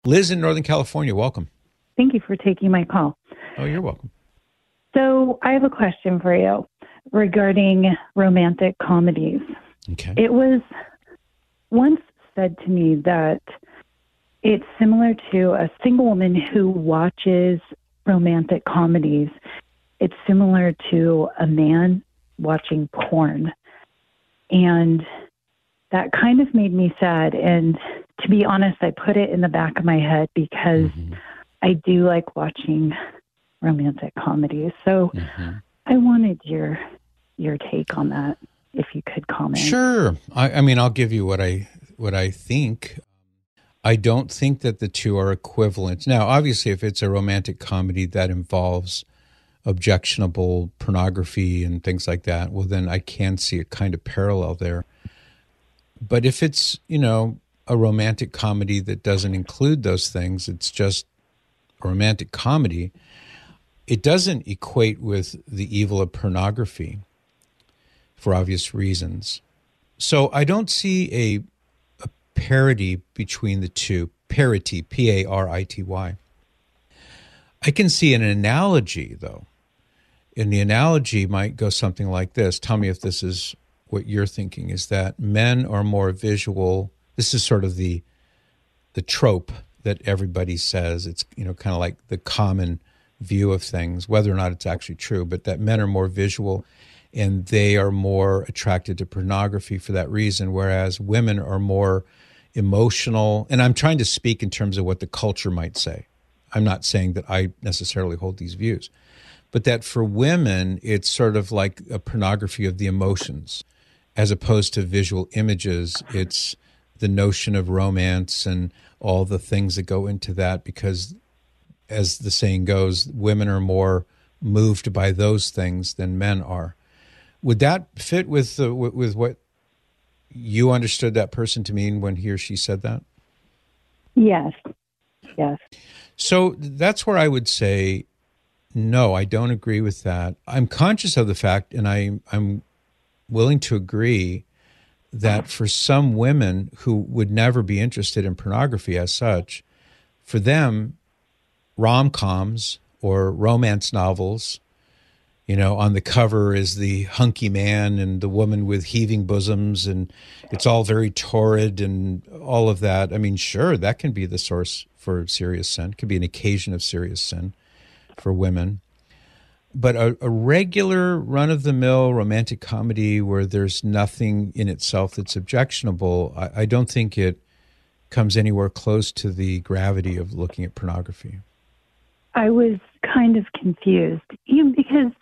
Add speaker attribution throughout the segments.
Speaker 1: Liz in Northern California, welcome.
Speaker 2: Thank you for taking my call.
Speaker 1: Oh, you're welcome.
Speaker 2: So I have a question for you regarding romantic comedies.
Speaker 1: Okay.
Speaker 2: It was once said to me that it's similar to a single woman who watches romantic comedies. It's similar to a man watching porn. And that kind of made me sad. And to be honest, I put it in the back of my head because I do like watching romantic comedies. So I wanted your take on that, if you could comment.
Speaker 1: Sure. I mean, I'll give you what I think. I don't think that the two are equivalent. Now, obviously, if it's a romantic comedy that involves objectionable pornography and things like that, well, then I can see a kind of parallel there. But if it's, a romantic comedy that doesn't include those things, it's just a romantic comedy, it doesn't equate with the evil of pornography for obvious reasons. So I don't see a parity between the two. Parity, P-A-R-I-T-Y. I can see an analogy, though. And the analogy might go something like this. Tell me if this is what you're thinking, is that men are more visual. This is sort of the trope that everybody says. It's, kind of like the common view of things, whether or not it's actually true, but that men are more visual and they are more attracted to pornography for that reason, whereas women are more emotional. And I'm trying to speak in terms of what the culture might say. I'm not saying that I necessarily hold these views, but that for women, it's sort of like a pornography of the emotions as opposed to visual images. It's the notion of romance and all the things that go into that because, as the saying goes, women are more moved by those things than men are. Would that fit with what you understood that person to mean when he or she said that?
Speaker 2: Yes.
Speaker 1: So that's where I would say, no, I don't agree with that. I'm conscious of the fact, and I'm willing to agree that for some women who would never be interested in pornography as such, for them, rom-coms or romance novels, on the cover is the hunky man and the woman with heaving bosoms, and it's all very torrid and all of that. I mean, sure, that can be the source for serious sin. It could be an occasion of serious sin for women. But a regular run-of-the-mill romantic comedy where there's nothing in itself that's objectionable, I don't think it comes anywhere close to the gravity of looking at pornography.
Speaker 2: I was kind of confused, even because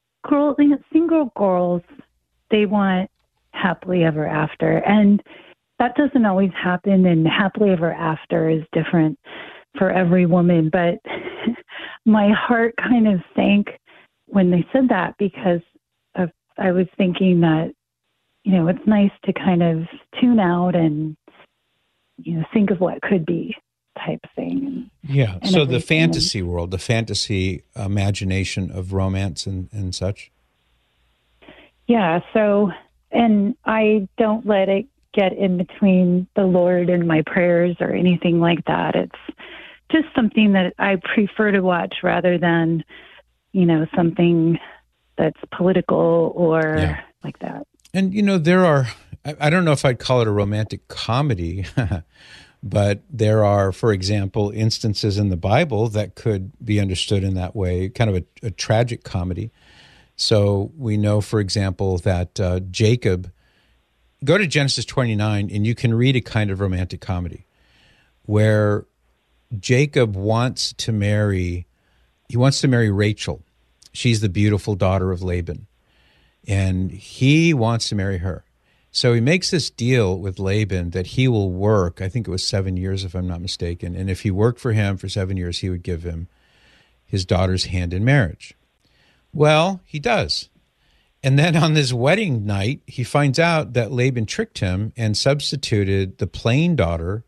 Speaker 2: single girls, they want happily ever after. And that doesn't always happen, and happily ever after is different for every woman. But my heart kind of sank when they said that because I was thinking that, it's nice to kind of tune out and, think of what could be type thing.
Speaker 1: Yeah. So the fantasy world, the fantasy imagination of romance and such.
Speaker 2: Yeah. So, and I don't let it get in between the Lord and my prayers or anything like that. It's just something that I prefer to watch rather than, something that's political or like that.
Speaker 1: And, there are, I don't know if I'd call it a romantic comedy, but there are, for example, instances in the Bible that could be understood in that way, kind of a tragic comedy. So we know, for example, that Jacob, go to Genesis 29 and you can read a kind of romantic comedy where Jacob wants to marry Rachel. She's the beautiful daughter of Laban, and he wants to marry her. So he makes this deal with Laban that he will work, I think it was 7 years if I'm not mistaken, and if he worked for him for 7 years, he would give him his daughter's hand in marriage. Well, he does. And then on this wedding night, he finds out that Laban tricked him and substituted the plain daughter,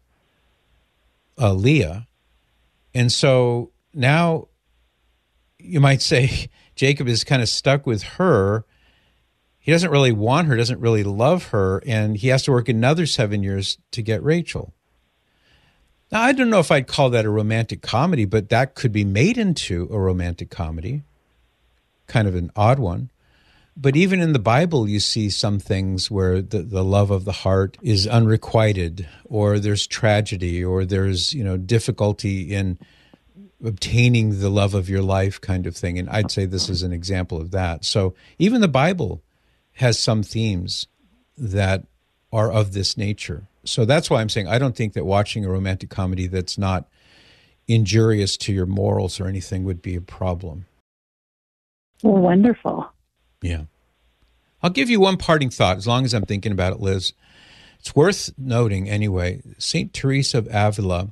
Speaker 1: Leah. And so now you might say Jacob is kind of stuck with her. He doesn't really want her, doesn't really love her, and he has to work another 7 years to get Rachel. Now, I don't know if I'd call that a romantic comedy, but that could be made into a romantic comedy, kind of an odd one. But even in the Bible, you see some things where the love of the heart is unrequited, or there's tragedy, or there's, difficulty in obtaining the love of your life kind of thing. And I'd say this is an example of that. So even the Bible has some themes that are of this nature. So that's why I'm saying I don't think that watching a romantic comedy that's not injurious to your morals or anything would be a problem.
Speaker 2: Well, wonderful.
Speaker 1: Yeah. I'll give you one parting thought, as long as I'm thinking about it, Liz. It's worth noting anyway, St. Teresa of Avila,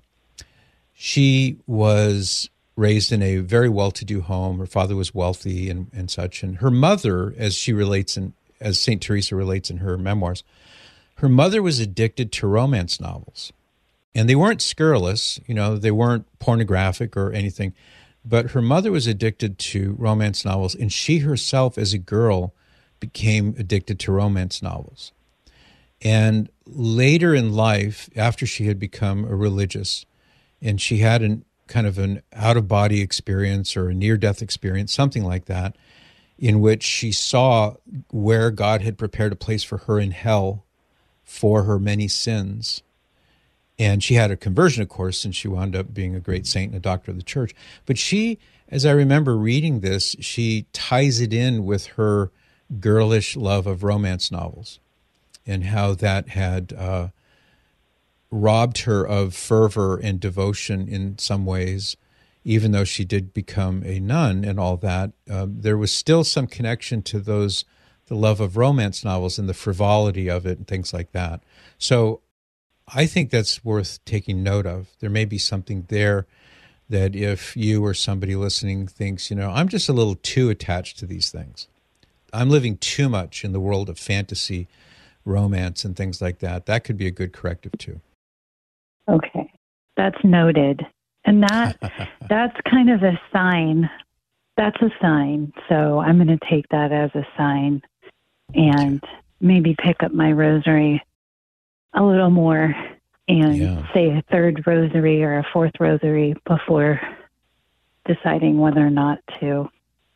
Speaker 1: she was raised in a very well-to-do home. Her father was wealthy and such. And her mother, as St. Teresa relates in her memoirs, her mother was addicted to romance novels. And they weren't scurrilous, they weren't pornographic or anything. But her mother was addicted to romance novels, and she herself, as a girl, became addicted to romance novels. And later in life, after she had become a religious, and she had an out-of-body experience or a near-death experience, something like that, in which she saw where God had prepared a place for her in hell for her many sins. And she had a conversion, of course, and she wound up being a great saint and a doctor of the church. But she, as I remember reading this, she ties it in with her girlish love of romance novels and how that had robbed her of fervor and devotion in some ways. Even though she did become a nun and all that, there was still some connection to the love of romance novels and the frivolity of it and things like that. So I think that's worth taking note of. There may be something there that if you or somebody listening thinks, I'm just a little too attached to these things. I'm living too much in the world of fantasy, romance, and things like that. That could be a good corrective too.
Speaker 2: Okay, that's noted. And that's kind of a sign. That's a sign. So I'm going to take that as a sign and maybe pick up my rosary a little more and say a third rosary or a fourth rosary before deciding whether or not to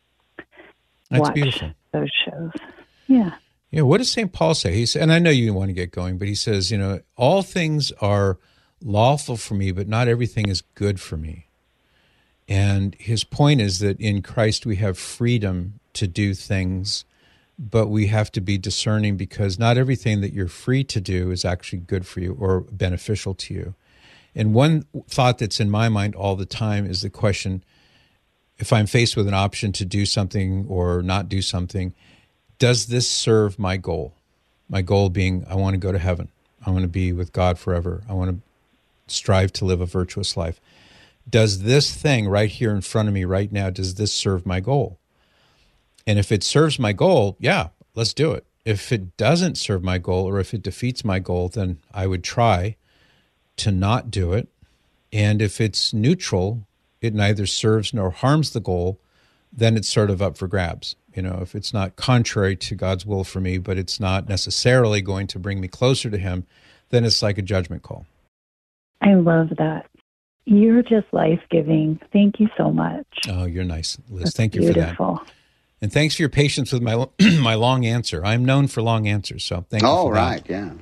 Speaker 2: watch those shows. Yeah.
Speaker 1: Yeah. What does St. Paul say? He said, and I know you want to get going, but he says, all things are lawful for me, but not everything is good for me. And his point is that in Christ we have freedom to do things, but we have to be discerning because not everything that you're free to do is actually good for you or beneficial to you. And one thought that's in my mind all the time is the question, if I'm faced with an option to do something or not do something, does this serve my goal? My goal being, I want to go to heaven. I want to be with God forever. I want to strive to live a virtuous life. Does this thing right here in front of me right now, does this serve my goal? And if it serves my goal, yeah, let's do it. If it doesn't serve my goal or if it defeats my goal, then I would try to not do it. And if it's neutral, it neither serves nor harms the goal, then it's sort of up for grabs. If it's not contrary to God's will for me, but it's not necessarily going to bring me closer to Him, then it's like a judgment call.
Speaker 2: I love that. You're just life-giving. Thank you so much.
Speaker 1: Oh, you're nice, Liz.
Speaker 2: That's
Speaker 1: Thank you
Speaker 2: beautiful.
Speaker 1: For that. And thanks for your patience with my my long answer. I'm known for long answers, so thank you for that.
Speaker 3: Yeah.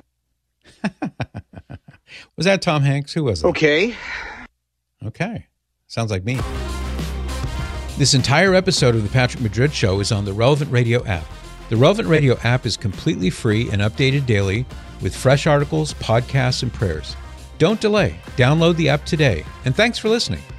Speaker 1: Was that Tom Hanks? Who was it?
Speaker 3: Okay.
Speaker 1: Sounds like me. This entire episode of The Patrick Madrid Show is on the Relevant Radio app. The Relevant Radio app is completely free and updated daily with fresh articles, podcasts, and prayers. Don't delay. Download the app today. And thanks for listening.